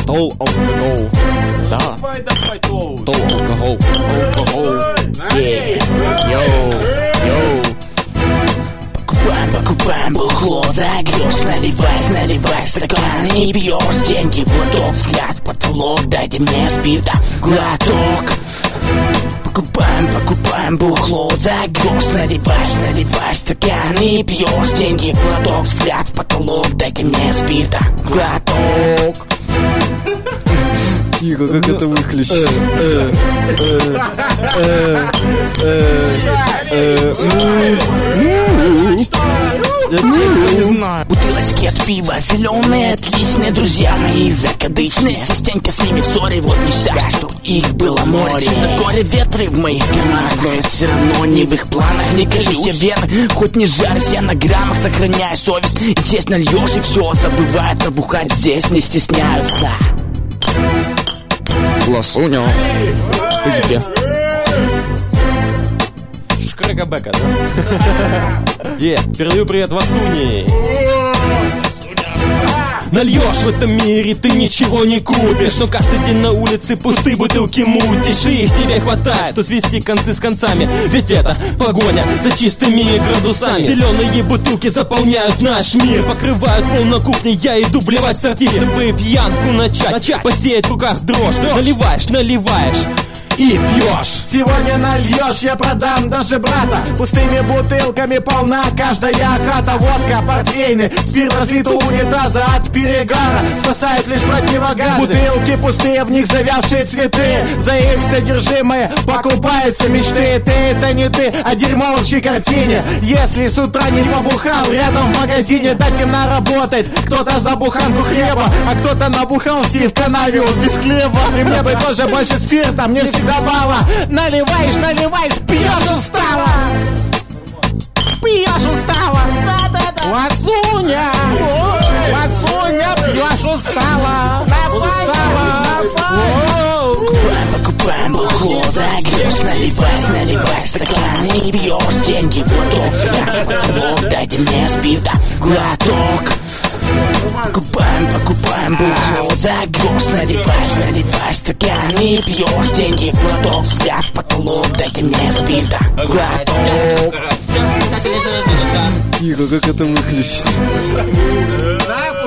Тол алкоголь. Да. Давай, тол. Тол алкоголь. Йоу. Покупаем бухло, загрёшь, наливай стакан и бьёшь деньги в лоток, взгляд в потолок, дайте мне спирта глоток. Покупаем бухло, загрёшь, наливай стакан и бьёшь деньги в лоток, взгляд в потолок, дайте мне спирта глоток. Тихо, как это выключить? Я текста не знаю. Бутылочки от пива зеленые, отличные, друзья мои закадычные. Частенько с ними в ссоре, вот ништяк, что их было море. На горе ветры в моих карманах, но я все равно не в их планах. Не колюсь я вены, хоть не жарюсь я на граммах, сохраняю совесть и честно льешь, и все забывается, бухать здесь не стесняются. Ласуня, ты где? Шкрека-бека, да? Передаю привет Васуни. Нальешь в этом мире, ты ничего не купишь, но каждый день на улице пустые бутылки мутишь, и их тебе хватает, что свести концы с концами, ведь это погоня за чистыми градусами. Зеленые бутылки заполняют наш мир, покрывают пол на кухне, я иду блевать в сортир, чтобы пьянку начать, посеять в руках дрожь. Наливаешь и пьешь. Сегодня нальешь, я продам даже брата. Пустыми бутылками полна каждая хата. Водка, портвейны, спирт разлит у унитаза от перегара. Спасают лишь противогазы. Бутылки пустые, в них завявшие цветы. За их содержимое покупаются мечты. Ты это не ты, а дерьмо в общей картине. Если с утра не побухал, рядом в магазине до темна работает. Кто-то за буханку хлеба, а кто-то набухался и в канаве без хлеба. И мне бы тоже больше спирта, мне всегда мало. Наливаешь, пьешь устало. Да. Васуня, пьешь устало. Покупаем бухло, загрёшь, наливай стакан и бьёшь деньги в лоток, взгляд в потолок, дайте мне спирта глоток. Покупаем бухло, загрёшь, наливай стакан и пьёшь деньги в лоток, взгляд в потолок, дайте мне спирта глоток. Тихо, как это выключить?